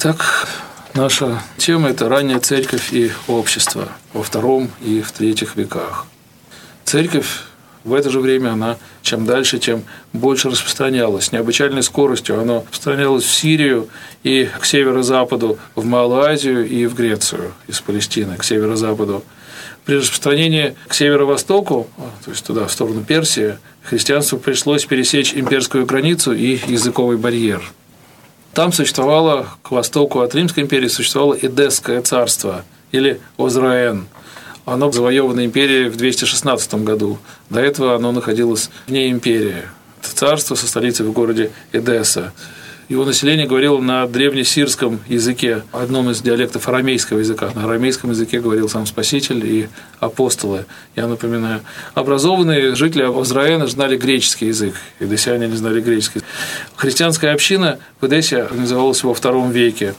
Так, наша тема – это ранняя церковь и общество во II и в III веках. Церковь в это же время, она чем дальше, тем больше распространялась. С необычайной скоростью она распространялась в Сирию и к северо-западу, в Малую Азию и в Грецию, из Палестины к северо-западу. При распространении к северо-востоку, то есть туда, в сторону Персии, христианству пришлось пересечь имперскую границу и языковый барьер. Там существовало, к востоку от Римской империи, существовало Эдесское царство, или Озраэн. Оно завоевано империей в 216 году. До этого оно находилось вне империи. Это царство со столицей в городе Эдесса. Его население говорило на древнесирском языке, одном из диалектов арамейского языка. На арамейском языке говорил сам Спаситель и апостолы, я напоминаю. Образованные жители Озраэна знали греческий язык, эдессяне не знали греческий. Христианская община в Эдессе организовалась во II веке.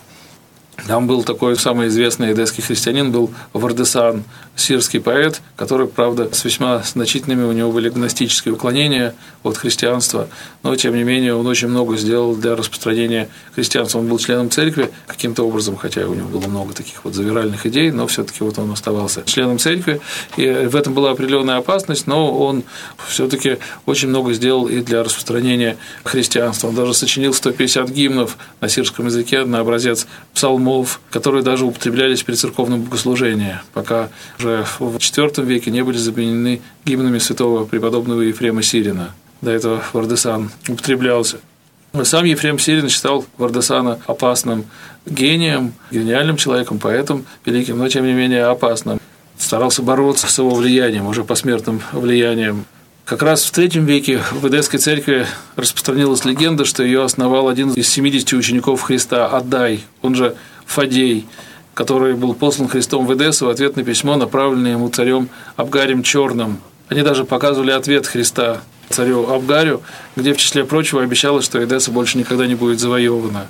Там был такой самый известный эдесский христианин, был Вардесан, сирский поэт, который, правда, с весьма значительными, у него были гностические уклонения от христианства, но, тем не менее, он очень много сделал для распространения христианства. Он был членом церкви каким-то образом, хотя у него было много таких вот завиральных идей, но все-таки вот он оставался членом церкви, и в этом была определенная опасность, но он все-таки очень много сделал и для распространения христианства. Он даже сочинил 150 гимнов на сирском языке на образец псалмов, которые даже употреблялись при церковном богослужении, пока уже в IV веке не были заменены гимнами святого преподобного Ефрема Сирина. До этого Вардесан употреблялся. Сам Ефрем Сирин считал Вардесана опасным гением, гениальным человеком, поэтом великим, но тем не менее опасным. Старался бороться с его влиянием, уже посмертным влиянием. Как раз в III веке в Эдесской церкви распространилась легенда, что ее основал один из 70 учеников Христа, Аддай, он же Фадей, который был послан Христом в Эдессу в ответ на письмо, направленное ему царем Абгарем Черным. Они даже показывали ответ Христа царю Абгарю, где, в числе прочего, обещалось, что Эдесса больше никогда не будет завоевана.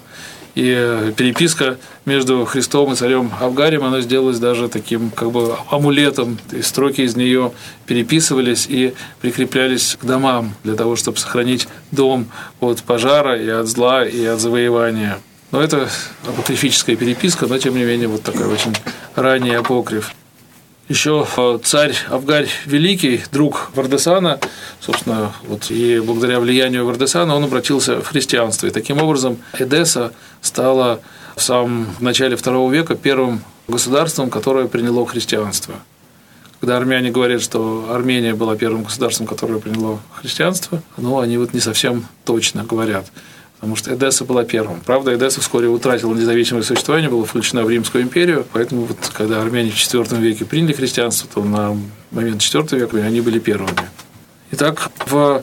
И переписка между Христом и царем Абгарем, она сделалась даже таким как бы амулетом. И строки из нее переписывались и прикреплялись к домам для того, чтобы сохранить дом от пожара и от зла и от завоевания. Но это апокрифическая переписка, но тем не менее вот такой очень ранний апокриф. Еще царь Абгарь Великий, друг Вардесана, собственно, вот и благодаря влиянию Вардесана он обратился в христианство. И таким образом Эдесса стала в самом начале II века первым государством, которое приняло христианство. Когда армяне говорят, что Армения была первым государством, которое приняло христианство, но они вот не совсем точно говорят. Потому что Эдесса была первым. Правда, Эдесса вскоре утратила независимое существование, была включена в Римскую империю, поэтому вот, когда армяне в IV веке приняли христианство, то на момент IV века они были первыми. Итак, в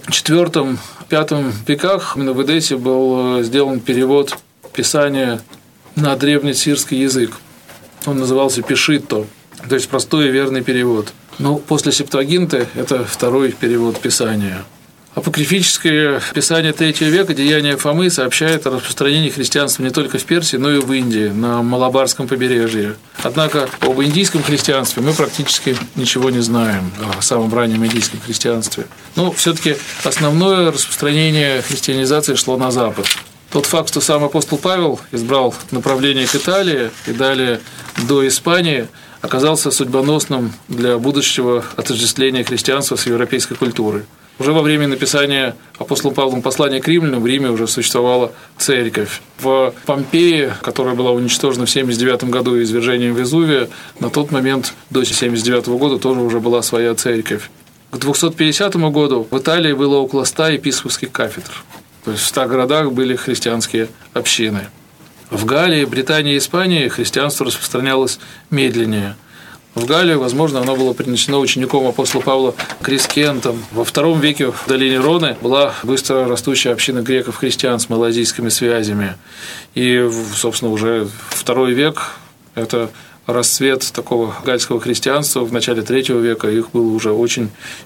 IV-V веках именно в Эдессе был сделан перевод Писания на древнесирский язык. Он назывался Пешитто, то есть простой и верный перевод. Но после Септуагинты это второй перевод Писания. Апокрифическое писание III века «Деяния Фомы» сообщает о распространении христианства не только в Персии, но и в Индии, на Малабарском побережье. Однако об индийском христианстве мы практически ничего не знаем, о самом раннем индийском христианстве. Но все-таки основное распространение христианизации шло на Запад. Тот факт, что сам апостол Павел избрал направление к Италии и далее до Испании, оказался судьбоносным для будущего отождествления христианства с европейской культурой. Уже во время написания апостолом Павлом послания к римлянам в Риме уже существовала церковь. В Помпеи, которая была уничтожена в 79 году извержением Везувия, на тот момент, до 79 года, тоже уже была своя церковь. К 250 году в Италии было около 100 епископских кафедр. То есть в 100 городах были христианские общины. В Галлии, Британии и Испании христианство распространялось медленнее. В Галлию, возможно, оно было принесено учеником апостола Павла Крискентом. Во II веке в долине Роны была быстро растущая община греков-христиан с малазийскими связями. И, собственно, уже II век – это расцвет такого гальского христианства. В начале III века их было уже очень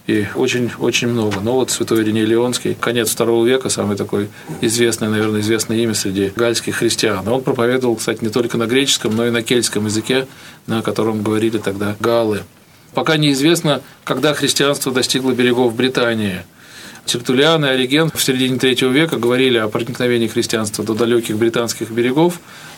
много. Но вот святой Ириней Леонский, конец II века, самый такой известный, наверное, известное имя среди гальских христиан. Он проповедовал, кстати, не только на греческом, но и на кельтском языке, на котором говорили тогда галлы. Пока неизвестно, когда христианство достигло берегов Британии. Тертуллиан и Ориген в середине III века говорили о проникновении христианства до далеких британских берегов,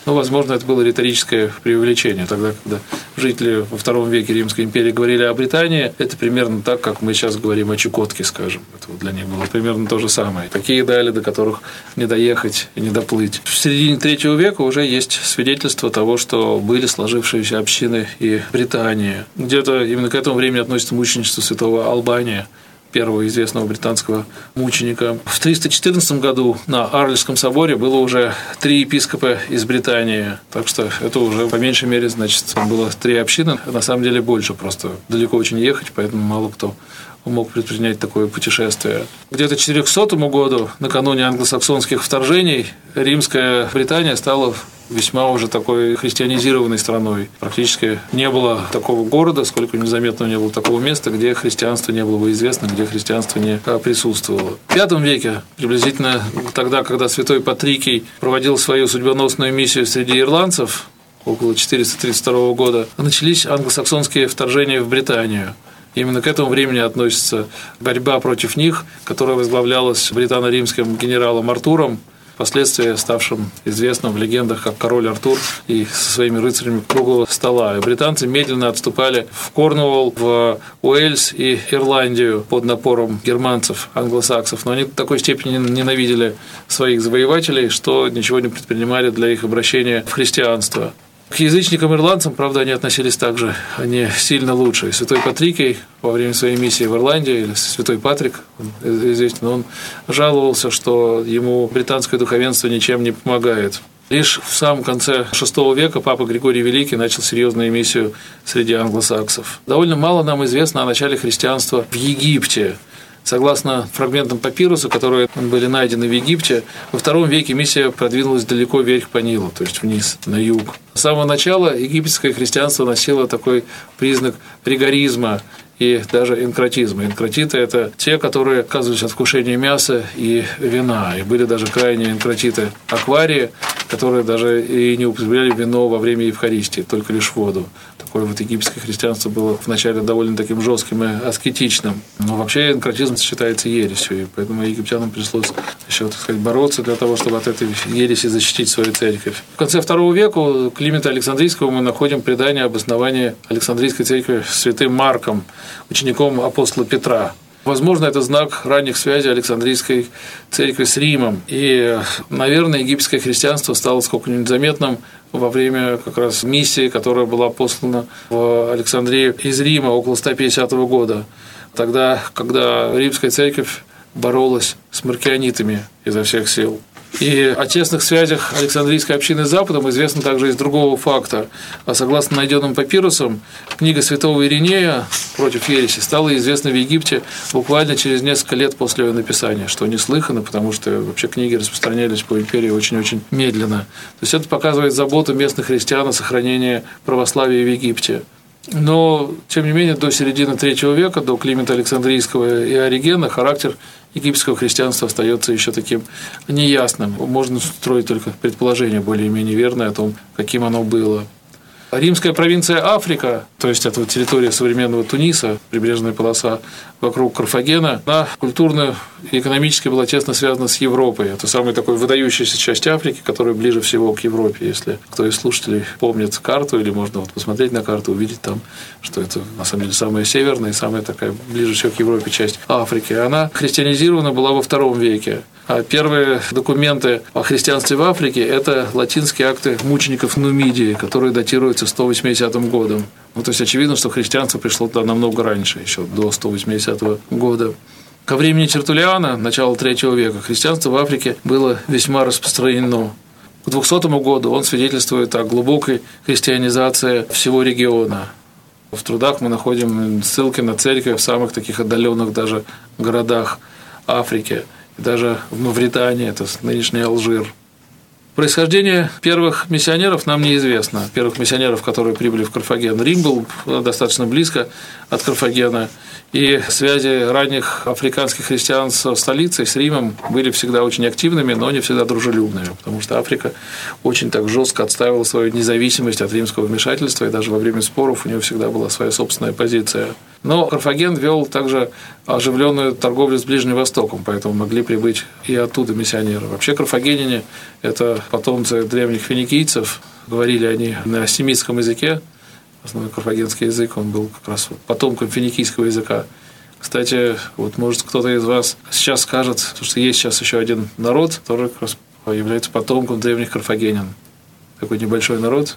Но, возможно, это было риторическое преувеличение. Тогда, когда жители во II веке Римской империи говорили о Британии, это примерно так, как мы сейчас говорим о Чукотке, скажем. Это вот для них было примерно то же самое. Такие дали, до которых не доехать и не доплыть. В середине III века уже есть свидетельство того, что были сложившиеся общины и Британии. Где-то именно к этому времени относится мученичество святого Албания, первого известного британского мученика. В 314 году на Арльском соборе было уже 3 епископа из Британии, так что это уже по меньшей мере, значит, было 3 общины, на самом деле больше, просто далеко очень ехать, поэтому мало кто мог предпринять такое путешествие. Где-то к 400 году, накануне англосаксонских вторжений, Римская Британия стала весьма уже такой христианизированной страной. Практически не было такого города, сколько незаметного не было такого места, где христианство не было бы известно, где христианство не присутствовало. В V веке, приблизительно тогда, когда святой Патрикий проводил свою судьбоносную миссию среди ирландцев, около 432 года, начались англосаксонские вторжения в Британию. Именно к этому времени относится борьба против них, которая возглавлялась британо-римским генералом Артуром, впоследствии ставшим известным в легендах как король Артур и со своими рыцарями круглого стола. И британцы медленно отступали в Корнуолл, в Уэльс и Ирландию под напором германцев, англосаксов, но они в такой степени ненавидели своих завоевателей, что ничего не предпринимали для их обращения в христианство. К язычникам-ирландцам, правда, они относились также, они сильно лучше. Святой Патрикий во время своей миссии в Ирландии, или святой Патрик, он известен, он жаловался, что ему британское духовенство ничем не помогает. Лишь в самом конце VI века папа Григорий Великий начал серьезную миссию среди англосаксов. Довольно мало нам известно о начале христианства в Египте. Согласно фрагментам папируса, которые были найдены в Египте, во II веке миссия продвинулась далеко вверх по Нилу, то есть вниз, на юг. С самого начала египетское христианство носило такой признак ригоризма и даже энкратизма. Энкратиты – это те, которые отказывались от вкушения мяса и вина. И были даже крайние энкратиты акварии, которые даже и не употребляли вино во время Евхаристии, только лишь воду. Такое вот египетское христианство было вначале довольно таким жестким и аскетичным. Но вообще энкратизм считается ересью, и поэтому египтянам пришлось еще, так сказать, бороться для того, чтобы от этой ереси защитить свою церковь. В конце II века у Климента Александрийского мы находим предание об основании Александрийской церкви святым Марком, учеником апостола Петра. Возможно, это знак ранних связей Александрийской церкви с Римом. И, наверное, египетское христианство стало сколько-нибудь заметным во время как раз миссии, которая была послана в Александрию из Рима около 150 года. Тогда, когда римская церковь боролась с маркионитами изо всех сил. И о тесных связях Александрийской общины с Западом известно также из другого факта. А согласно найденным папирусам, книга святого Иринея «Против ереси» стала известна в Египте буквально через несколько лет после ее написания, что неслыханно, потому что вообще книги распространялись по империи очень-очень медленно. То есть это показывает заботу местных христиан о сохранении православия в Египте. Но, тем не менее, до середины III века, до Климента Александрийского и Оригена, характер египетского христианства остается еще таким неясным. Можно строить только предположение более-менее верное о том, каким оно было. Римская провинция Африка, то есть это территория современного Туниса, прибрежная полоса вокруг Карфагена, она культурно и экономически была тесно связана с Европой. Это самая такой выдающаяся часть Африки, которая ближе всего к Европе. Если кто из слушателей помнит карту, или можно вот посмотреть на карту, увидеть там, что это на самом деле самая северная и самая такая ближе всего к Европе часть Африки. Она христианизирована была во II веке. А первые документы о христианстве в Африке – это латинские акты мучеников Нумидии, которые датируются 180 годом. Ну, то есть очевидно, что христианство пришло туда намного раньше, еще до 180 года. Ко времени Тертуллиана, начала III века, христианство в Африке было весьма распространено. К 200 году он свидетельствует о глубокой христианизации всего региона. В трудах мы находим ссылки на церкви в самых таких отдаленных даже городах Африки. Даже в Мавритании, это нынешний Алжир. Происхождение первых миссионеров нам неизвестно. Первых миссионеров, которые прибыли в Карфаген. Рим был достаточно близко от Карфагена, и связи ранних африканских христиан со столицей, с Римом, были всегда очень активными, но не всегда дружелюбными, потому что Африка очень так жестко отстаивала свою независимость от римского вмешательства, и даже во время споров у нее всегда была своя собственная позиция. Но Карфаген вел также оживленную торговлю с Ближним Востоком, поэтому могли прибыть и оттуда миссионеры. Вообще карфагеняне – это потомцы древних финикийцев, говорили они на семитском языке, основной карфагенский язык, он был как раз потомком финикийского языка. Кстати, вот может кто-то из вас сейчас скажет, что есть сейчас еще один народ, который как раз является потомком древних карфагенян. Такой небольшой народ,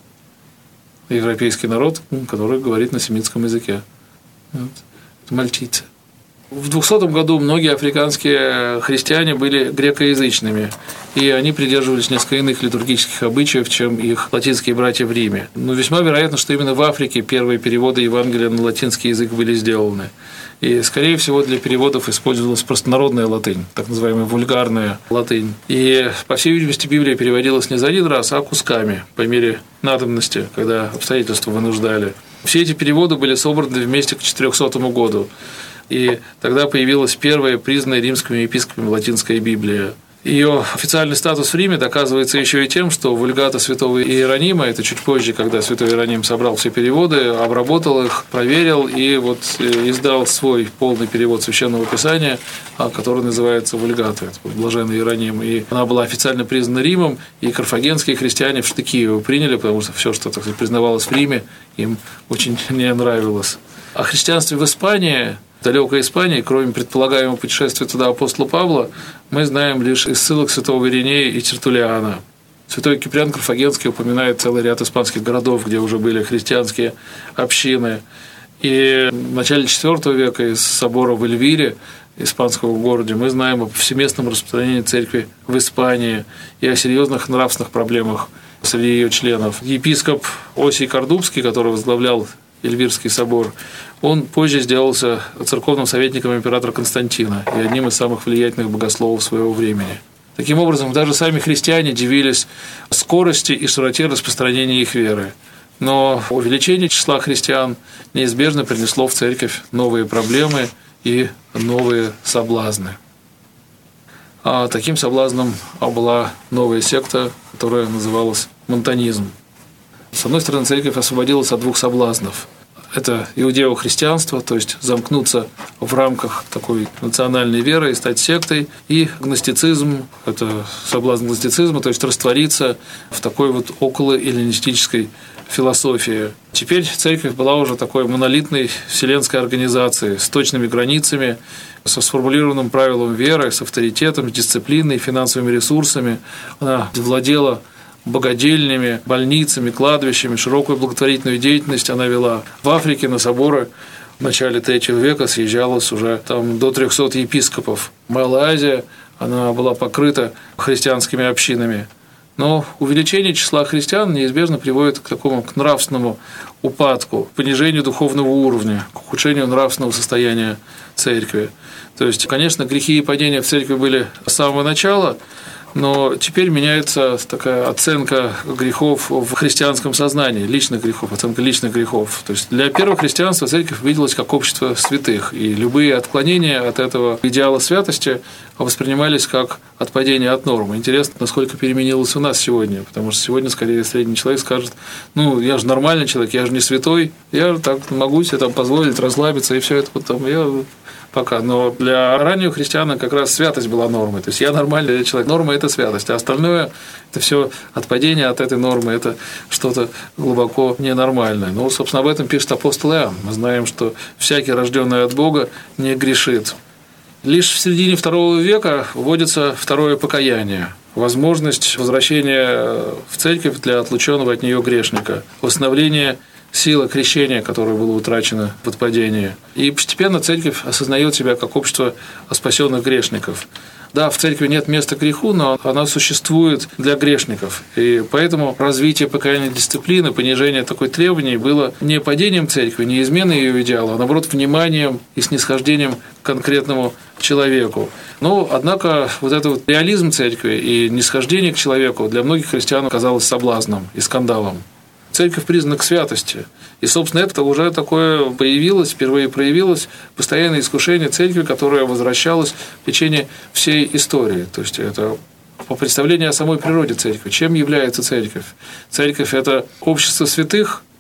европейский народ, который говорит на семитском языке. Вот. Это мальтийцы. В 200 году многие африканские христиане были грекоязычными, и они придерживались несколько иных литургических обычаев, чем их латинские братья в Риме. Но весьма вероятно, что именно в Африке первые переводы Евангелия на латинский язык были сделаны. И, скорее всего, для переводов использовалась простонародная латынь, так называемая вульгарная латынь. И, по всей видимости, Библия переводилась не за один раз, а кусками, по мере надобности, когда обстоятельства вынуждали. Все эти переводы были собраны вместе к 400 году. И тогда появилась первая признанная римскими епископами латинская Библия. Ее официальный статус в Риме доказывается еще и тем, что вульгата святого Иеронима, это чуть позже, когда святой Иероним собрал все переводы, обработал их, проверил и вот издал свой полный перевод Священного Писания, который называется вульгата, это блаженный Иероним. И она была официально признана Римом, и карфагенские христиане в штыки его приняли, потому что все, что, так сказать, признавалось в Риме, им очень не нравилось. О христианстве в Испании, далекой Испании, кроме предполагаемого путешествия туда апостола Павла, мы знаем лишь из ссылок святого Иринея и Тертуллиана. Святой Киприан Карфагенский упоминает целый ряд испанских городов, где уже были христианские общины. И в начале IV века из собора в Эльвире, испанского города, мы знаем о повсеместном распространении церкви в Испании и о серьезных нравственных проблемах среди ее членов. Епископ Осий Кордубский, который возглавлял Эльвирский собор, он позже сделался церковным советником императора Константина и одним из самых влиятельных богословов своего времени. Таким образом, даже сами христиане дивились скорости и широте распространения их веры. Но увеличение числа христиан неизбежно принесло в церковь новые проблемы и новые соблазны. А таким соблазном была новая секта, которая называлась монтанизм. С одной стороны, церковь освободилась от двух соблазнов. Это иудео-христианство, то есть замкнуться в рамках такой национальной веры и стать сектой, и гностицизм, это соблазн гностицизма, то есть раствориться в такой вот околоэллинистической философии. Теперь церковь была уже такой монолитной вселенской организацией с точными границами, со сформулированным правилом веры, с авторитетом, с дисциплиной, финансовыми ресурсами. Она владела богадельнями, больницами, кладбищами, широкую благотворительную деятельность она вела. В Африке на соборы в начале III века съезжалось уже там до 300 епископов. Малая Азия, она была покрыта христианскими общинами. Но увеличение числа христиан неизбежно приводит к такому к нравственному упадку, к понижению духовного уровня, к ухудшению нравственного состояния церкви. То есть, конечно, грехи и падения в церкви были с самого начала, но теперь меняется такая оценка грехов в христианском сознании, личных грехов, оценка личных грехов. То есть для первого христианства церковь виделась как общество святых, и любые отклонения от этого идеала святости воспринимались как отпадение от нормы. Интересно, насколько переменилось у нас сегодня, потому что сегодня, скорее, средний человек скажет: ну, я же нормальный человек, я же не святой, я так могу себе там позволить расслабиться, и все это вот там, я пока. Но для раннего христиана как раз святость была нормой. То есть я нормальный человек, норма – это святость, а остальное – это все отпадение от этой нормы, это что-то глубоко ненормальное. Ну, собственно, об этом пишет апостол Иоанн. Мы знаем, что всякий, рожденный от Бога, не грешит. Лишь в середине II века вводится второе покаяние, возможность возвращения в церковь для отлученного от нее грешника, восстановление сила крещения, которое было утрачено в отпадении. И постепенно церковь осознает себя как общество спасенных грешников. Да, в церкви нет места греху, но она существует для грешников. И поэтому развитие покаянной дисциплины, понижение такой требований было не падением церкви, не изменой ее идеала, а наоборот вниманием и снисхождением к конкретному человеку. Но, однако, вот этот вот реализм церкви и нисхождение к человеку для многих христиан оказалось соблазном и скандалом. Церковь признана к святости. И, собственно, это уже такое появилось, впервые проявилось постоянное искушение церкви, которое возвращалось в течение всей истории. То есть это по представлению о самой природе церкви. Чем является церковь? Церковь – это общество святых,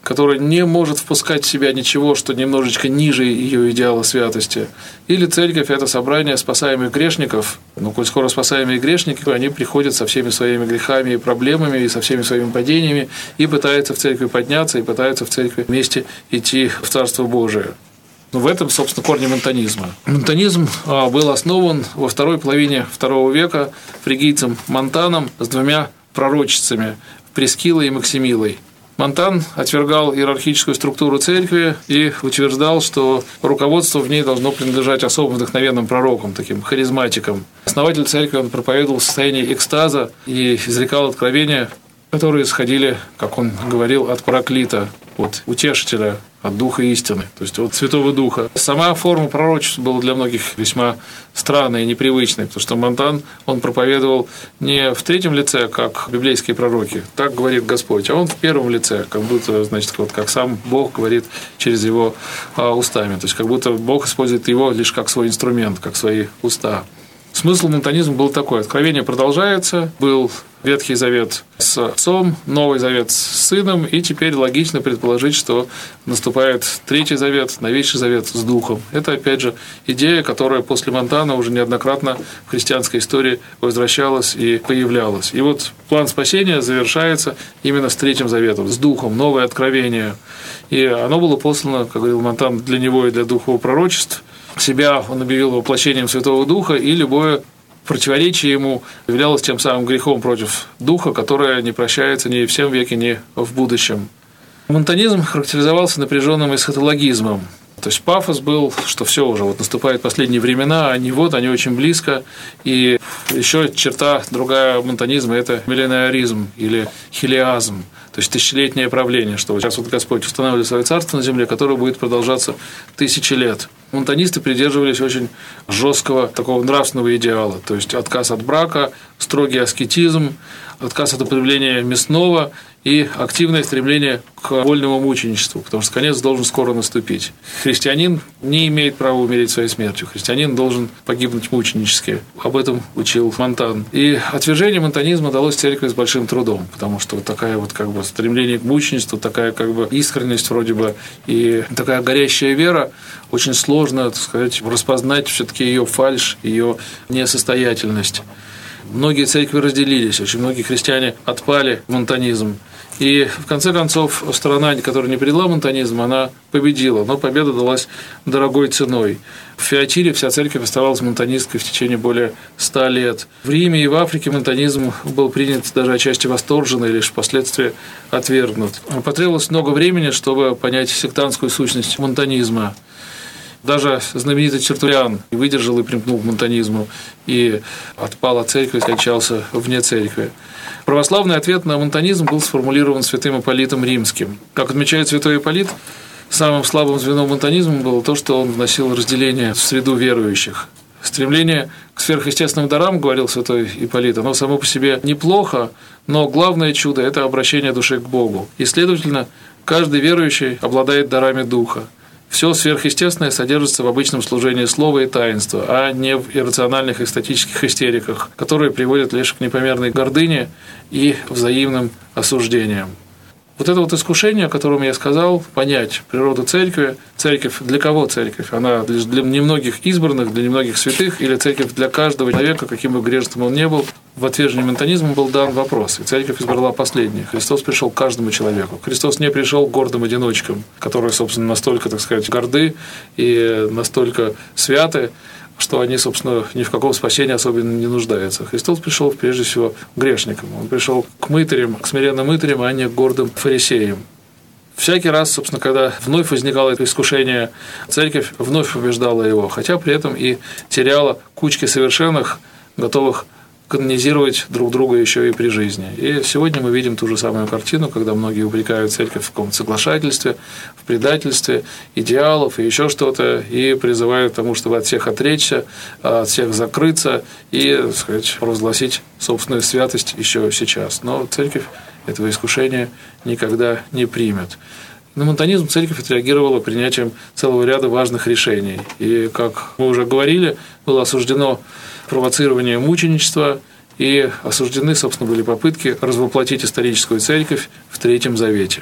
которая не может впускать в себя ничего, что немножечко ниже ее идеала святости. Или церковь – это собрание спасаемых грешников. Но коль скоро спасаемые грешники, они приходят со всеми своими грехами и проблемами, и со всеми своими падениями, и пытаются в церкви подняться, и пытаются в церкви вместе идти в Царство Божие. В этом, собственно, корни монтанизма. Монтанизм был основан во второй половине II века фригийцем Монтаном с двумя пророчицами – Прескилой и Максимилой. Монтан отвергал иерархическую структуру церкви и утверждал, что руководство в ней должно принадлежать особым вдохновенным пророкам, таким харизматикам. Основатель церкви он проповедовал в состоянии экстаза и изрекал откровения, которые исходили, как он говорил, от параклита, от утешителя, от Духа истины, то есть от Святого Духа. Сама форма пророчества была для многих весьма странной и непривычной, потому что Монтан, он проповедовал не в третьем лице, как библейские пророки, так говорит Господь, а он в первом лице, как будто, значит, вот как сам Бог говорит через его устами, то есть как будто Бог использует его лишь как свой инструмент, как свои уста. Смысл монтанизма был такой. Откровение продолжается. Был Ветхий Завет с Отцом, Новый Завет с Сыном, и теперь логично предположить, что наступает Третий Завет, Новейший Завет с Духом. Это, опять же, идея, которая после Монтана уже неоднократно в христианской истории возвращалась и появлялась. И вот план спасения завершается именно с Третьим Заветом, с Духом, новое откровение. И оно было послано, как говорил Монтан, для него и для духовных пророчеств. Себя он объявил воплощением Святого Духа, и любое противоречие ему являлось тем самым грехом против Духа, которое не прощается ни в сем веке, ни в будущем. Монтанизм характеризовался напряженным эсхатологизмом. То есть пафос был, что все уже вот наступают последние времена, они очень близко. И еще черта другая монтанизма – это миллениаризм или хилиазм, то есть тысячелетнее правление, что сейчас вот Господь устанавливает свое царство на земле, которое будет продолжаться 1000 лет. Монтанисты придерживались очень жесткого такого нравственного идеала, то есть отказ от брака, строгий аскетизм, отказ от употребления мясного и активное стремление к вольному мученичеству, потому что конец должен скоро наступить. Христианин не имеет права умереть своей смертью, христианин должен погибнуть мученически. Об этом учил Монтан. И отвержение монтанизма далось церкви с большим трудом, потому что вот такая вот как бы стремление к мученичеству, такая как бы искренность вроде бы и такая горящая вера, очень сложно, так сказать, распознать все-таки ее фальшь, ее несостоятельность. Многие церкви разделились, очень многие христиане отпали в монтанизм. И в конце концов сторона, которая не предала монтанизм, она победила, но победа далась дорогой ценой. В Фиатире вся церковь оставалась монтанистской в течение более 100 лет. В Риме и в Африке монтанизм был принят даже отчасти восторженно и лишь впоследствии отвергнут. Потребовалось много времени, чтобы понять сектантскую сущность монтанизма. Даже знаменитый Тертуллиан выдержал и примкнул к монтанизму, и отпал от церкви, скончался вне церкви. Православный ответ на монтанизм был сформулирован святым Ипполитом Римским. Как отмечает святой Ипполит, самым слабым звеном монтанизма было то, что он вносил разделение в среду верующих. Стремление к сверхъестественным дарам, говорил святой Ипполит, оно само по себе неплохо, но главное чудо – это обращение души к Богу. И, следовательно, каждый верующий обладает дарами Духа. Все сверхъестественное содержится в обычном служении слова и таинства, а не в иррациональных экстатических истериках, которые приводят лишь к непомерной гордыне и взаимным осуждениям. Вот это вот искушение, о котором я сказал, понять природу церкви, церковь для кого церковь? Она лишь для немногих избранных, для немногих святых, или церковь для каждого человека, каким бы грешным он ни был? В отвержении монтанизма был дан вопрос, и церковь избрала последний. Христос пришел к каждому человеку. Христос не пришел к гордым одиночкам, которые, собственно, настолько, так сказать, горды и настолько святы, что они, собственно, ни в каком спасении особенно не нуждаются. Христос пришел, прежде всего, к грешникам. Он пришел к мытарям, к смиренным мытарям, а не к гордым фарисеям. Всякий раз, собственно, когда вновь возникало это искушение, церковь вновь побеждала его, хотя при этом и теряла кучки совершенных, готовых канонизировать друг друга еще и при жизни. И сегодня мы видим ту же самую картину, когда многие упрекают церковь в каком-то соглашательстве, в предательстве идеалов и еще что-то, и призывают к тому, чтобы от всех отречься, от всех закрыться и, так сказать, провозгласить собственную святость еще сейчас. Но церковь этого искушения никогда не примет. На монтанизм церковь отреагировала принятием целого ряда важных решений. И, как мы уже говорили, было осуждено провоцирование мученичества, и осуждены, собственно, были попытки развоплотить историческую церковь в Третьем Завете.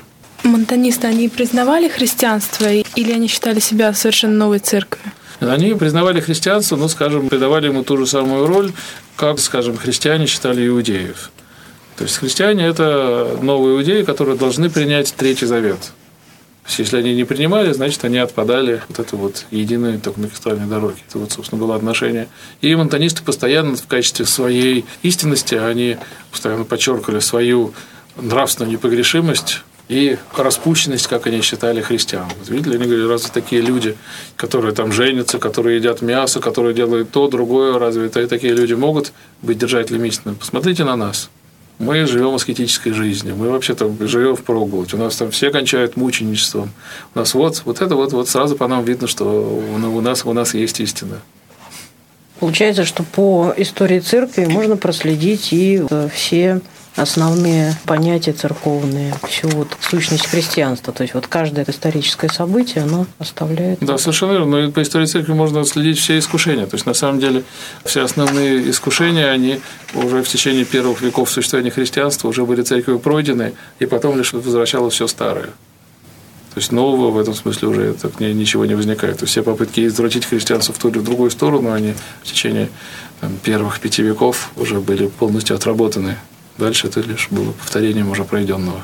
Монтанисты, они признавали христианство или они считали себя совершенно новой церковью? Они признавали христианство, но, скажем, придавали ему ту же самую роль, как, скажем, христиане считали иудеев. То есть христиане – это новые иудеи, которые должны принять Третий Завет. То есть если они не принимали, значит, они отпадали от этой вот единой только магистральной дороги. Это вот, собственно, было отношение. И монтанисты постоянно в качестве своей истинности, они постоянно подчеркивали свою нравственную непогрешимость и распущенность, как они считали христиан. Вот видели, они говорили, разве такие люди, которые там женятся, которые едят мясо, которые делают то, другое, разве такие люди могут быть держателями истины? Посмотрите на нас. Мы живем аскетической жизнью, мы вообще-то живем впроголодь, у нас там все кончают мученичеством. У нас вот сразу по нам видно, что у нас есть истина. Получается, что по истории церкви можно проследить и все основные понятия церковные, всю вот сущность христианства. То есть вот каждое историческое событие, оно оставляет... Да, совершенно верно. Но и по истории церкви можно следить все искушения. То есть, на самом деле, все основные искушения, они уже в течение первых веков существования христианства уже были церковью пройдены, и потом лишь возвращалось все старое. То есть нового в этом смысле уже так ничего не возникает. То есть все попытки извратить христианство в ту или в другую сторону, они в течение первых 5 веков уже были полностью отработаны. Дальше это лишь было повторением уже пройденного.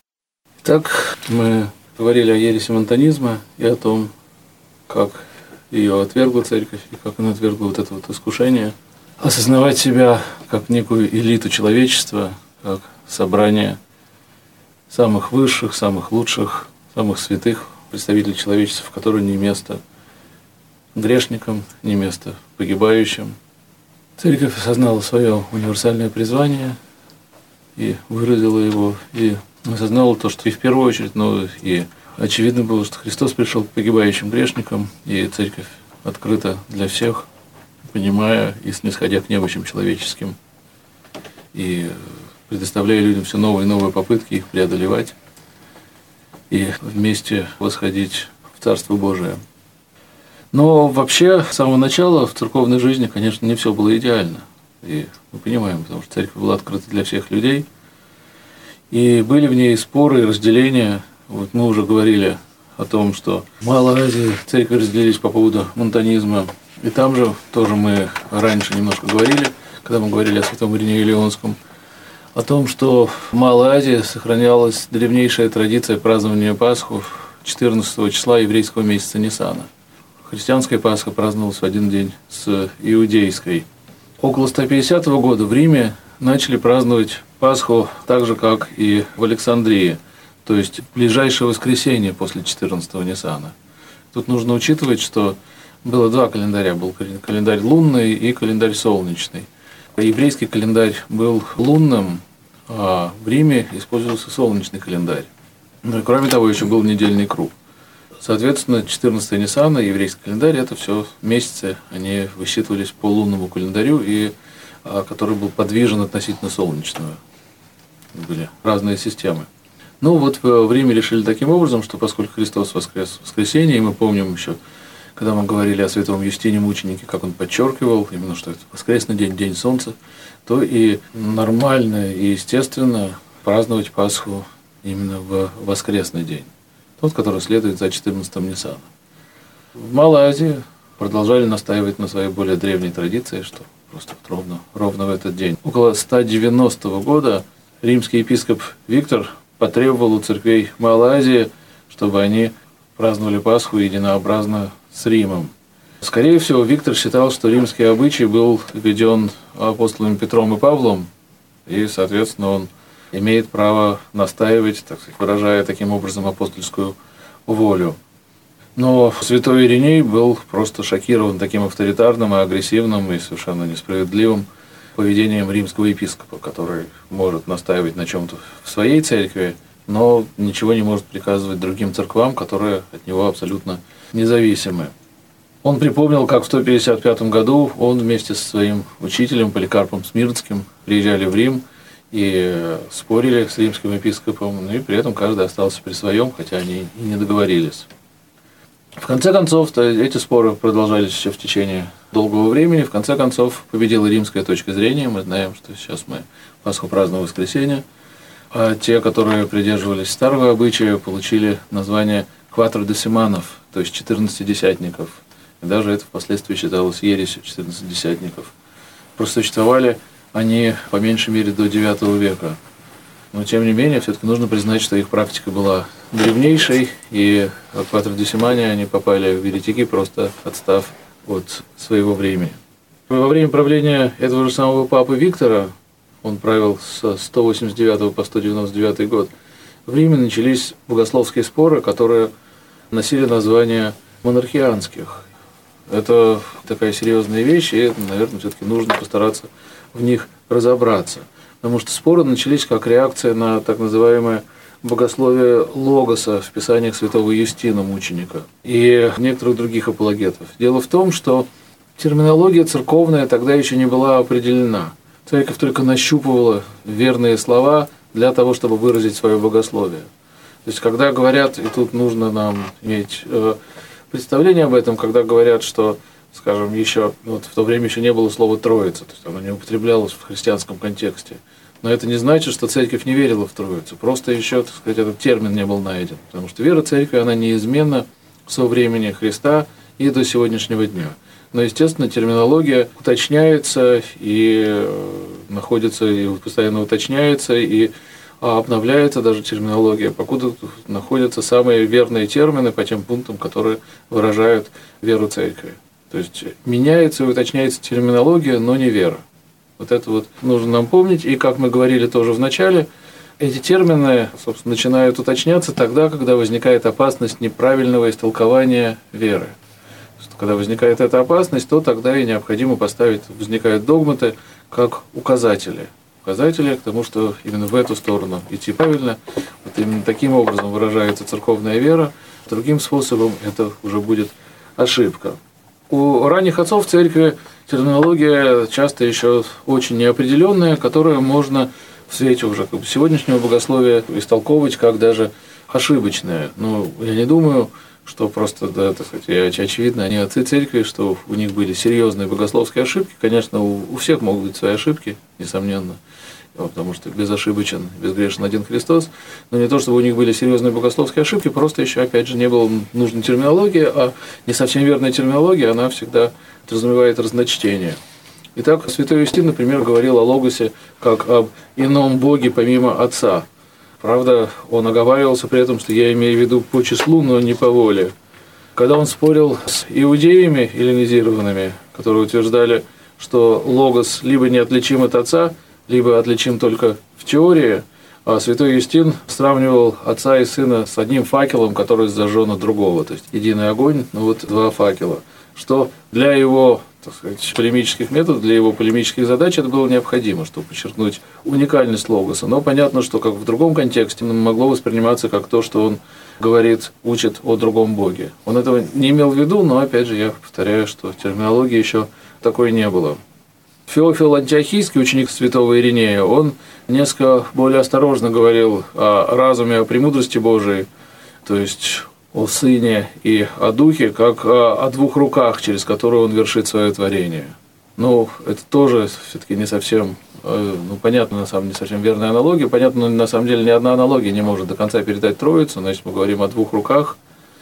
Итак, мы говорили о ереси монтанизма и о том, как ее отвергла церковь и как она отвергла вот это вот искушение. Осознавать себя как некую элиту человечества, как собрание самых высших, самых лучших, самых святых представителей человечества, в которой не место грешникам, не место погибающим. Церковь осознала свое универсальное призвание и выразила его, и осознала то, что и в первую очередь, но и очевидно было, что Христос пришел к погибающим грешникам, и церковь открыта для всех, понимая и снисходя к немощам человеческим, и предоставляя людям все новые и новые попытки их преодолевать и вместе восходить в Царство Божие. Но вообще, с самого начала в церковной жизни, конечно, не все было идеально. И мы понимаем, потому что церковь была открыта для всех людей. И были в ней споры и разделения. Вот мы уже говорили о том, что в Малой Азии церкви разделились по поводу монтанизма. И там же тоже мы раньше немножко говорили, когда мы говорили о святом Иринее Леонском, о том, что в Малой Азии сохранялась древнейшая традиция празднования Пасху 14 числа еврейского месяца Нисана. Христианская Пасха праздновалась в один день с иудейской. Около 150 года в Риме начали праздновать Пасху так же, как и в Александрии, то есть ближайшее воскресенье после 14-го Нисана. Тут нужно учитывать, что было 2 календаря, был календарь лунный и календарь солнечный. Еврейский календарь был лунным, а в Риме использовался солнечный календарь. Ну и кроме того, еще был недельный круг. Соответственно, 14 Нисана, еврейский календарь, это все месяцы, они высчитывались по лунному календарю, и который был подвижен относительно солнечного. Были разные системы. Ну вот в Риме решили таким образом, что поскольку Христос воскрес в воскресенье, и мы помним еще, когда мы говорили о святом Юстине мученике, как он подчеркивал, именно что это воскресный день, день солнца, то и нормально и естественно праздновать Пасху именно в воскресный день. Тот, который следует за 14-м Нисана. В Малой Азии продолжали настаивать на своей более древней традиции, что просто ровно в этот день. Около 190 года римский епископ Виктор потребовал у церквей Малой Азии, чтобы они праздновали Пасху единообразно с Римом. Скорее всего, Виктор считал, что римский обычай был введен апостолами Петром и Павлом, и, соответственно, он имеет право настаивать, так сказать, выражая таким образом апостольскую волю. Но святой Ириней был просто шокирован таким авторитарным и агрессивным и совершенно несправедливым поведением римского епископа, который может настаивать на чем-то в своей церкви, но ничего не может приказывать другим церквам, которые от него абсолютно независимы. Он припомнил, как в 155 году он вместе со своим учителем Поликарпом Смирнским приезжали в Рим и спорили с римским епископом, и при этом каждый остался при своем, хотя они и не договорились. В конце концов, эти споры продолжались еще в течение долгого времени. В конце концов, победила римская точка зрения. Мы знаем, что сейчас мы Пасху празднуем в воскресенье. А те, которые придерживались старого обычая, получили название кватродесиманов, то есть 14-десятников. И даже это впоследствии считалось ересью 14-десятников. Просуществовали они по меньшей мере до IX века. Но тем не менее, все-таки нужно признать, что их практика была древнейшей, и кватродесимане они попали в еретики, просто отстав от своего времени. Во время правления этого же самого папы Виктора, он правил с 189 по 199 год, в Риме начались богословские споры, которые носили название монархианских. Это такая серьезная вещь, и, наверное, все-таки нужно постараться в них разобраться. Потому что споры начались как реакция на так называемое богословие Логоса в писаниях святого Юстина, мученика, и некоторых других апологетов. Дело в том, что терминология церковная тогда еще не была определена. Церковь только нащупывала верные слова для того, чтобы выразить свое богословие. То есть, когда говорят, и тут нужно нам иметь представление об этом, когда говорят, что, скажем, еще вот в то время еще не было слова «троица», то есть оно не употреблялось в христианском контексте. Но это не значит, что церковь не верила в Троицу, просто еще, так сказать, этот термин не был найден. Потому что вера церкви, она неизменна со времени Христа и до сегодняшнего дня. Но, естественно, терминология уточняется и находится, и постоянно уточняется, и обновляется даже терминология, покуда находятся самые верные термины по тем пунктам, которые выражают веру церкви. То есть меняется и уточняется терминология, но не вера. Вот это вот нужно нам помнить. И, как мы говорили тоже в начале, эти термины, собственно, начинают уточняться тогда, когда возникает опасность неправильного истолкования веры. Когда возникает эта опасность, то тогда и необходимо поставить, возникают догматы как указатели. Указатели к тому, что именно в эту сторону идти правильно. Вот именно таким образом выражается церковная вера. Другим способом это уже будет ошибка. У ранних отцов церкви терминология часто еще очень неопределенная, которую можно в свете уже сегодняшнего богословия истолковывать как даже ошибочная. Но я не думаю, что просто, да, так сказать, очевидно, они отцы церкви, что у них были серьезные богословские ошибки. Конечно, у всех могут быть свои ошибки, несомненно, потому что безошибочен, безгрешен один Христос. Но не то, чтобы у них были серьезные богословские ошибки, просто еще, опять же, не было нужной терминологии, а не совсем верная терминология, она всегда подразумевает разночтение. Итак, святой Юстин, например, говорил о Логосе как об ином Боге помимо Отца. Правда, он оговаривался при этом, что я имею в виду по числу, но не по воле. Когда он спорил с иудеями эллинизированными, которые утверждали, что Логос либо неотличим от Отца, либо отличим только в теории, а святой Юстин сравнивал Отца и Сына с одним факелом, который зажжен от другого, то есть единый огонь, но вот два факела, что для его, так сказать, полемических методов, для его полемических задач это было необходимо, чтобы подчеркнуть уникальность Логоса. Но понятно, что как в другом контексте могло восприниматься как то, что он говорит, учит о другом Боге. Он этого не имел в виду, но опять же я повторяю, что терминологии еще такой не было. Феофил Антиохийский, ученик святого Иринея, он несколько более осторожно говорил о разуме, о премудрости Божией, то есть о Сыне и о Духе, как о двух руках, через которые он вершит свое творение. Ну, это тоже все-таки не совсем, понятно, на самом деле, не совсем верная аналогия. Понятно, но на самом деле ни одна аналогия не может до конца передать Троицу, но если мы говорим о двух руках,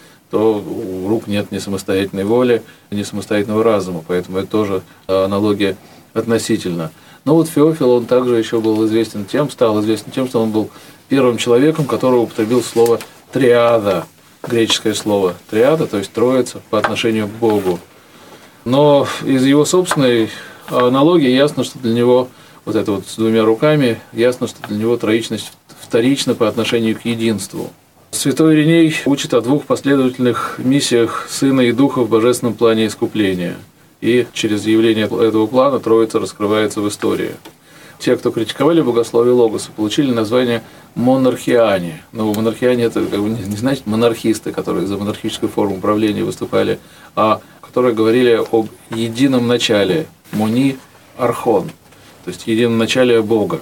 то у рук нет ни самостоятельной воли, ни самостоятельного разума, поэтому это тоже аналогия относительно. Но вот Феофил, он также еще стал известен тем, что он был первым человеком, который употребил слово «триада», греческое слово «триада», то есть «троица» по отношению к Богу. Но из его собственной аналогии ясно, что для него, вот это вот с двумя руками, ясно, что для него троичность вторична по отношению к единству. Святой Ириней учит о двух последовательных миссиях Сына и Духа в божественном плане искупления. И через явление этого плана Троица раскрывается в истории. Те, кто критиковали богословие Логоса, получили название монархиане. Но монархиане – это не значит монархисты, которые за монархическую форму правления выступали, а которые говорили об едином начале, мони архон, то есть едином начале Бога.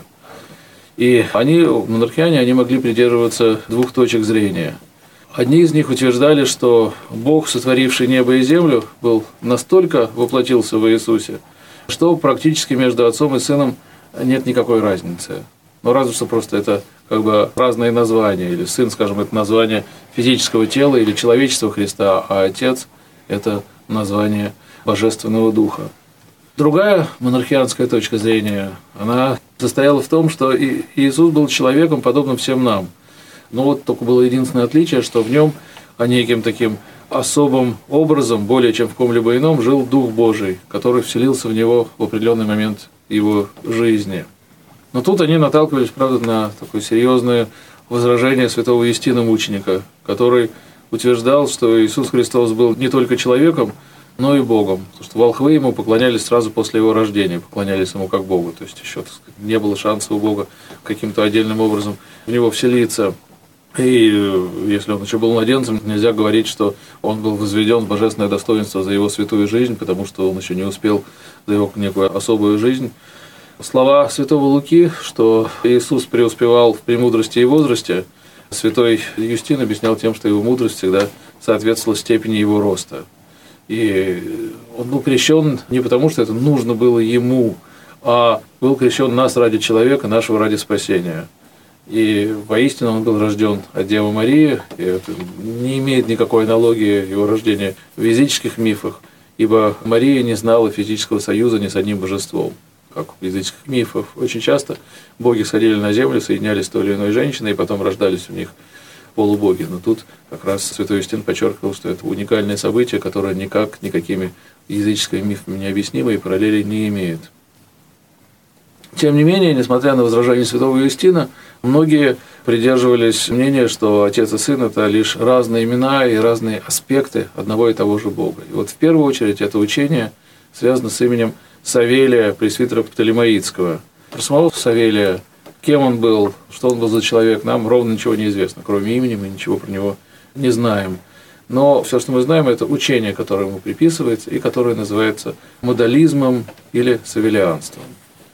И монархиане, они могли придерживаться двух точек зрения. Одни из них утверждали, что Бог, сотворивший небо и землю, настолько воплотился в Иисусе, что практически между Отцом и Сыном нет никакой разницы. Но разве что просто это как бы разные названия. Или сын, скажем, это название физического тела или человечества Христа, а отец – это название Божественного Духа. Другая монархианская точка зрения, она состояла в том, что Иисус был человеком, подобным всем нам. Но вот только было единственное отличие, что в нем, а неким таким особым образом, более чем в ком-либо ином, жил Дух Божий, который вселился в него в определенный момент его жизни. Но тут они наталкивались, правда, на такое серьезное возражение святого Юстина Мученика, который утверждал, что Иисус Христос был не только человеком, но и Богом. Потому что волхвы ему поклонялись сразу после его рождения, поклонялись ему как Богу. То есть еще, так сказать, не было шанса у Бога каким-то отдельным образом в него вселиться. И если он еще был младенцем, нельзя говорить, что он был возведен в божественное достоинство за его святую жизнь, потому что он еще не успел за его некую особую жизнь. Слова святого Луки, что Иисус преуспевал в премудрости и возрасте, святой Юстин объяснял тем, что его мудрость всегда соответствовала степени его роста. И он был крещен не потому, что это нужно было ему, а был крещен нас ради человека, нашего ради спасения. И воистину он был рожден от Девы Марии, и это не имеет никакой аналогии его рождения в языческих мифах, ибо Мария не знала физического союза ни с одним божеством. Как в языческих мифах очень часто боги сходили на землю, соединялись с той или иной женщиной, и потом рождались у них полубоги. Но тут как раз святой Юстин подчеркивал, что это уникальное событие, которое никакими языческими мифами не объяснимо и параллели не имеет. Тем не менее, несмотря на возражения святого Юстина, многие придерживались мнения, что Отец и Сын – это лишь разные имена и разные аспекты одного и того же Бога. И вот в первую очередь это учение связано с именем Савелия, пресвитера Птолемаидского. Про самого Савелия, кем он был, что он был за человек, нам ровно ничего не известно. Кроме имени мы ничего про него не знаем. Но все, что мы знаем, это учение, которое ему приписывается и которое называется модализмом или савелианством.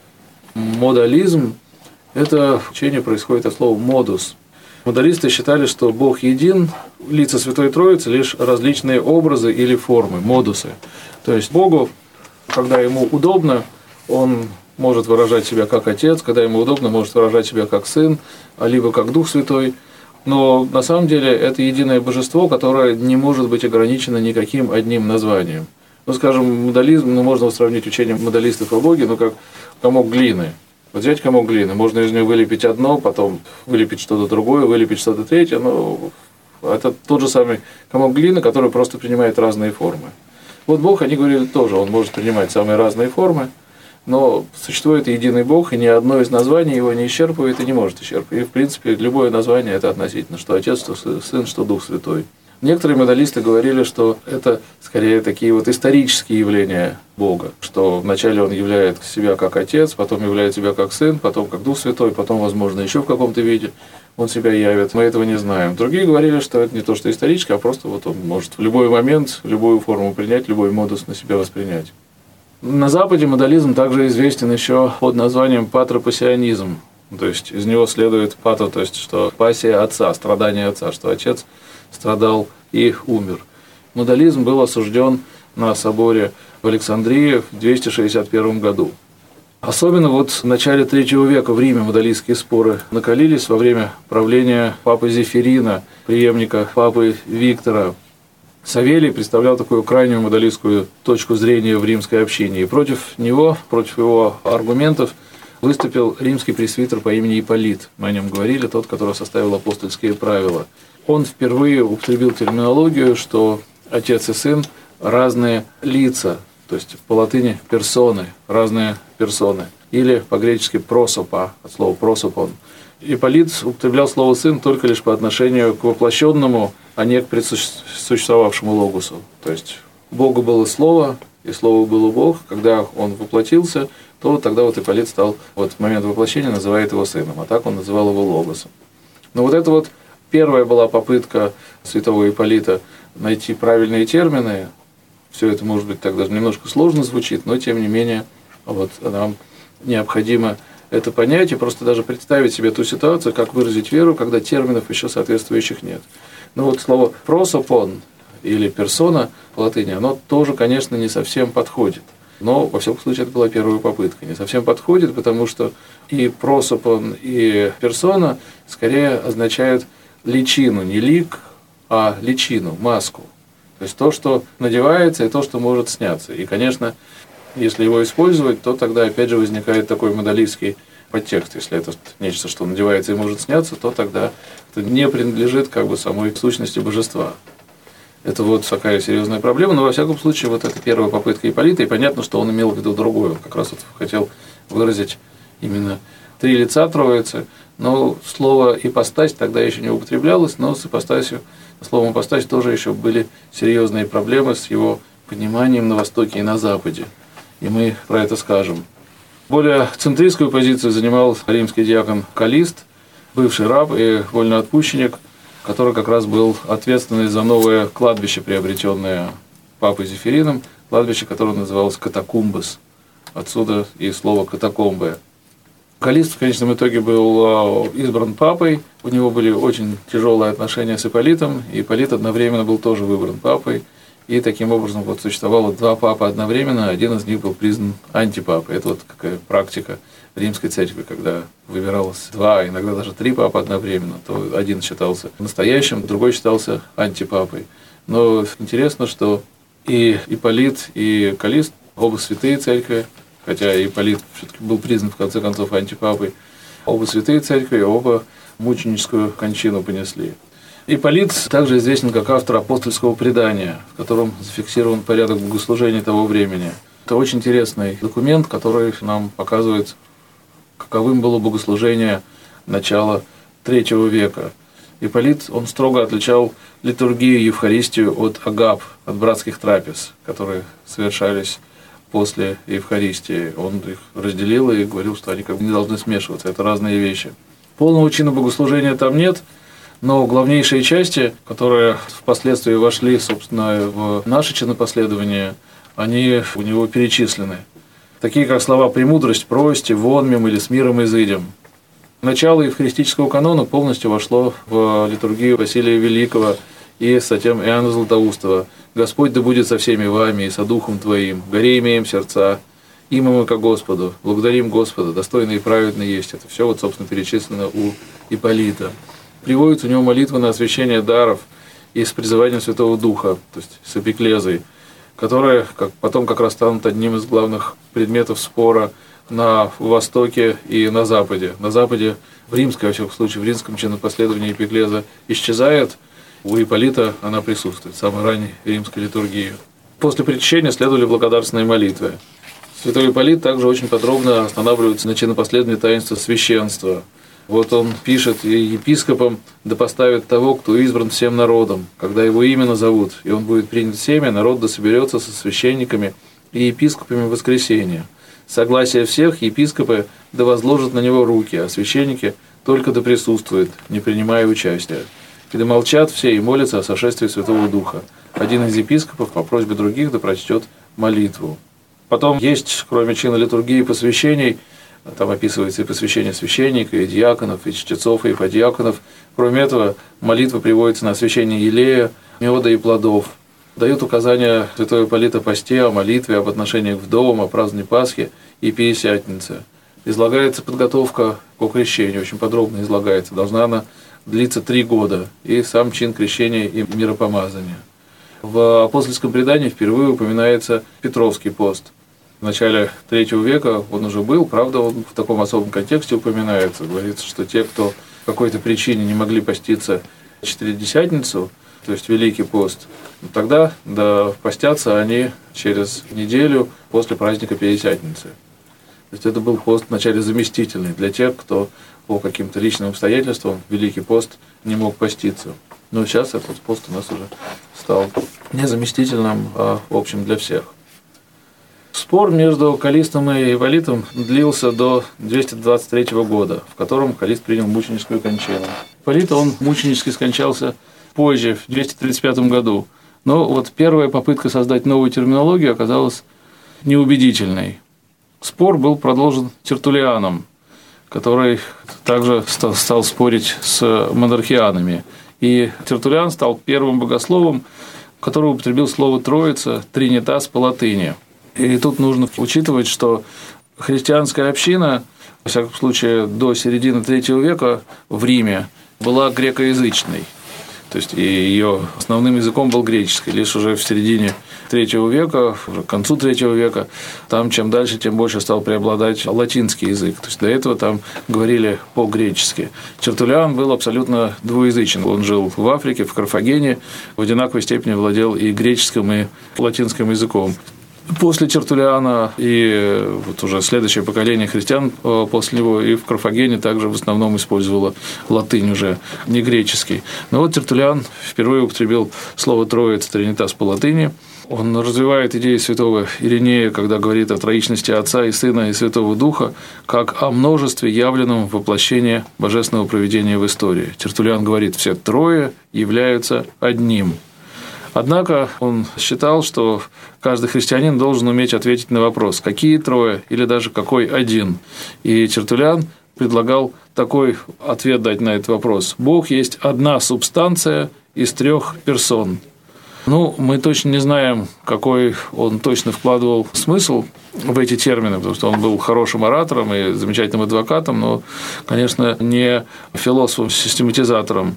Модализм – это учение происходит от слова «модус». Модалисты считали, что Бог един, лица Святой Троицы – лишь различные образы или формы, модусы. То есть Богу, когда ему удобно, он может выражать себя как Отец, когда ему удобно, может выражать себя как Сын, либо как Дух Святой. Но на самом деле это единое божество, которое не может быть ограничено никаким одним названием. Ну, скажем, модализм, можно сравнить учение модалистов о Боге, как комок глины. Вот взять комок глины, можно из него вылепить одно, потом вылепить что-то другое, вылепить что-то третье, но это тот же самый комок глины, который просто принимает разные формы. Вот Бог, они говорили тоже, он может принимать самые разные формы, но существует единый Бог, и ни одно из названий его не исчерпывает и не может исчерпывать. И, в принципе, любое название – это относительно, что Отец, что Сын, что Дух Святой. Некоторые модалисты говорили, что это скорее такие вот исторические явления Бога, что вначале он являет себя как Отец, потом являет себя как Сын, потом как Дух Святой, потом, возможно, еще в каком-то виде он себя явит. Мы этого не знаем. Другие говорили, что это не то, что историческое, а просто вот он может в любой момент любую форму принять, любой модус на себя воспринять. На Западе модализм также известен еще под названием патропассионизм. То есть из него следует патро, то есть что пассия отца, страдание отца, что отец страдал и умер. Модализм был осужден на соборе в Александрии в 261 году. Особенно вот в начале III века в Риме модалистские споры накалились во время правления папы Зефирина, преемника папы Виктора. Савелий представлял такую крайнюю модалистскую точку зрения в римской общине. И против него, против его аргументов, выступил римский пресвитер по имени Ипполит. Мы о нем говорили, тот, который составил апостольские правила. Он впервые употребил терминологию, что Отец и Сын – разные лица, то есть по латыни персоны, разные персоны. Или по-гречески просопа, от слова просопон. Ипполит употреблял слово «сын» только лишь по отношению к воплощенному, а не к предсуществовавшему логосу. То есть Богу было Слово, и Слово было Бог. Когда Он воплотился, то тогда вот Ипполит стал, вот в момент воплощения называет его сыном, а так он называл его логосом. Но вот это вот первая была попытка святого Ипполита найти правильные термины. Все это, может быть, так даже немножко сложно звучит, но тем не менее вот нам необходимо это понять и просто даже представить себе ту ситуацию, как выразить веру, когда терминов еще соответствующих нет. Но вот слово «просопон» или «персона» по латыни, оно тоже, конечно, не совсем подходит. Но, во всяком случае, это была первая попытка. Не совсем подходит, потому что и просопон, и персона скорее означают личину, не лик, а личину, маску. То есть то, что надевается, и то, что может сняться. И, конечно, если его использовать, то тогда опять же возникает такой модалистский подтекст. Если это нечто, что надевается и может сняться, то тогда это не принадлежит как бы самой сущности божества. Это вот такая серьезная проблема, но во всяком случае вот это первая попытка Ипполита, и понятно, что он имел в виду другое. Он как раз вот хотел выразить именно три лица Троицы, но слово «ипостась» тогда еще не употреблялось, но с ипостасью, словом «ипостась» тоже еще были серьезные проблемы с его пониманием на Востоке и на Западе. И мы про это скажем. Более центристскую позицию занимал римский диакон Каллист, бывший раб и вольноотпущенник, который как раз был ответственный за новое кладбище, приобретенное папой Зефирином, кладбище, которое называлось Катакумбос. Отсюда и слово «катакомбы». Каллист в конечном итоге был избран папой, у него были очень тяжелые отношения с Ипполитом, и Ипполит одновременно был тоже выбран папой, и таким образом вот существовало два папы одновременно, один из них был признан антипапой. Это вот какая практика римской церкви, когда выбиралось два, иногда даже три папы одновременно, то один считался настоящим, другой считался антипапой. Но интересно, что и Ипполит, и Каллист оба святые церкви, хотя Ипполит все-таки был признан в конце концов антипапой, оба святые церкви, оба мученическую кончину понесли. Ипполит также известен как автор апостольского предания, в котором зафиксирован порядок богослужений того времени. Это очень интересный документ, который нам показывает, каковым было богослужение начала III века. Ипполит, он строго отличал литургию и Евхаристию от агап, от братских трапез, которые совершались после Евхаристии. Он их разделил и говорил, что они как бы не должны смешиваться, это разные вещи. Полного чина богослужения там нет, но главнейшие части, которые впоследствии вошли, собственно, в наше чинопоследование, они у него перечислены. Такие как слова «премудрость», «прости», «вонмем» или «с миром изыдем». Начало евхаристического канона полностью вошло в литургию Василия Великого и затем Иоанна Златоустова. «Господь да будет со всеми вами и со духом твоим, горе имеем сердца, имя мы ко Господу, благодарим Господа, достойный и праведный есть». Это все вот, собственно, перечислено у Ипполита. Приводится у него молитва на освящение даров и с призыванием Святого Духа, то есть с эпиклезой, которые потом как раз станут одним из главных предметов спора на Востоке и на Западе. На Западе, в римской, во всяком случае, в римском чинопоследовании эпиклеза исчезает, у Ипполита она присутствует, в самой ранней римской литургии. После причащения следовали благодарственные молитвы. Святой Ипполит также очень подробно останавливается на чинопоследовании таинства священства. Вот он пишет: «И епископом да поставит того, кто избран всем народом, когда его имя назовут, и он будет принят всеми, народ да соберется со священниками и епископами в воскресенье. Согласие всех епископы да возложат на него руки, а священники только да присутствуют, не принимая участия. И да молчат все и молятся о сошествии Святого Духа. Один из епископов по просьбе других да прочтет молитву». Потом есть, кроме чина литургии посвящений, там описывается и посвящение священника, и диаконов, и чтецов, и подьяконов. Кроме этого, молитва приводится на освящение елея, меда и плодов. Дают указания святого Ипполита о посте, о молитве, об отношениях к вдовам, о праздновании Пасхи и Пятидесятницы. Излагается подготовка к крещению, очень подробно излагается. Должна она длиться 3 года, и сам чин крещения и миропомазания. В апостольском предании впервые упоминается Петровский пост. В начале III века он уже был, правда, он в таком особом контексте упоминается. Говорится, что те, кто по какой-то причине не могли поститься Четыредесятницу, то есть Великий пост, тогда да, постятся они через неделю после праздника Пятидесятницы. То есть это был пост вначале заместительный для тех, кто по каким-то личным обстоятельствам Великий пост не мог поститься. Но сейчас этот пост у нас уже стал не заместительным, а в общем для всех. Спор между Каллистом и Ипполитом длился до 223 года, в котором Каллист принял мученическую кончину. Ипполит, он мученически скончался позже, в 235 году. Но вот первая попытка создать новую терминологию оказалась неубедительной. Спор был продолжен Тертуллианом, который также стал спорить с монархианами. И Тертуллиан стал первым богословом, который употребил слово «троица», «тринитас» по латыни. И тут нужно учитывать, что христианская община, во всяком случае, до середины III века в Риме была грекоязычной. То есть и ее основным языком был греческий. Лишь уже в середине III века, уже к концу III века, там чем дальше, тем больше стал преобладать латинский язык. То есть до этого там говорили по-гречески. Тертуллиан был абсолютно двуязычен. Он жил в Африке, в Карфагене, в одинаковой степени владел и греческим, и латинским языком. После Тертуллиана и вот уже следующее поколение христиан после него и в Карфагене также в основном использовало латынь уже, не греческий. Но вот Тертуллиан впервые употребил слово «троица», «тринитас» по латыни. Он развивает идеи святого Иринея, когда говорит о троичности Отца и Сына и Святого Духа, как о множестве явленном воплощении божественного провидения в истории. Тертуллиан говорит, все трое являются одним. Однако он считал, что каждый христианин должен уметь ответить на вопрос, какие трое или даже какой один. И Тертуллиан предлагал такой ответ дать на этот вопрос. Бог есть одна субстанция из 3 персон. Мы точно не знаем, какой он точно вкладывал смысл в эти термины, потому что он был хорошим оратором и замечательным адвокатом, но, конечно, не философом-систематизатором.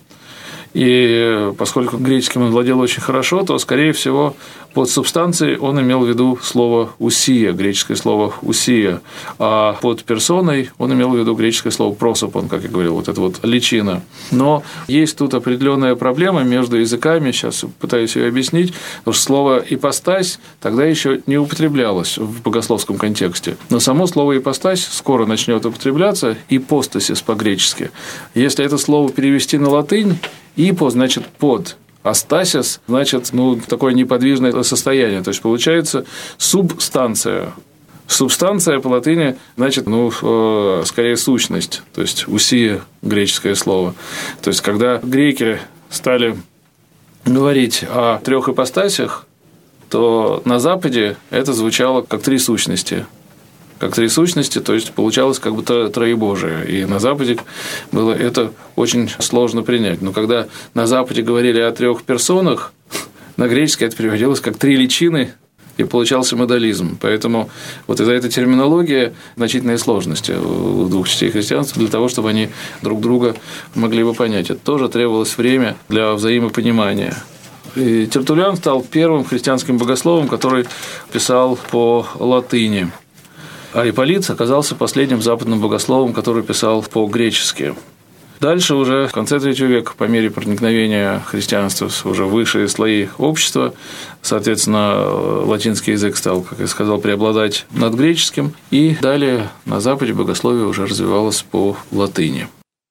И поскольку греческим он владел очень хорошо, то, скорее всего, под субстанцией он имел в виду слово «усия», греческое слово «усия», а под персоной он имел в виду греческое слово «просопон», как я говорил, вот это вот личина. Но есть тут определенная проблема между языками, сейчас пытаюсь ее объяснить, потому что слово «ипостась» тогда еще не употреблялось в богословском контексте. Но само слово «ипостась» скоро начнет употребляться, «ипостасис» по-гречески. Если это слово перевести на латынь, «ипо» значит «под», «астасис» значит такое неподвижное состояние, то есть получается субстанция. Субстанция по латыни значит, скорее сущность, то есть «усия» греческое слово. То есть когда греки стали говорить о 3 ипостасях, то на Западе это звучало как 3 сущности. Как 3 сущности, то есть получалось как будто троебожие. И на Западе было это очень сложно принять. Но когда на Западе говорили о 3 персонах, на греческий это переводилось как 3 личины, и получался модализм. Поэтому вот из-за этой терминологии значительные сложности у 2 частей христианства для того, чтобы они друг друга могли бы понять. Это тоже требовалось время для взаимопонимания. И Тертуллиан стал первым христианским богословом, который писал по латыни. А Ипполит оказался последним западным богословом, который писал по-гречески. Дальше уже в конце III века, по мере проникновения христианства в уже высшие слои общества, соответственно, латинский язык стал, как я сказал, преобладать над греческим, и далее на Западе богословие уже развивалось по латыни.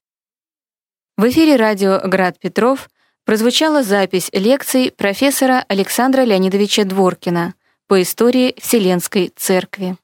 В эфире радио «Град Петров» прозвучала запись лекций профессора Александра Леонидовича Дворкина по истории Вселенской Церкви.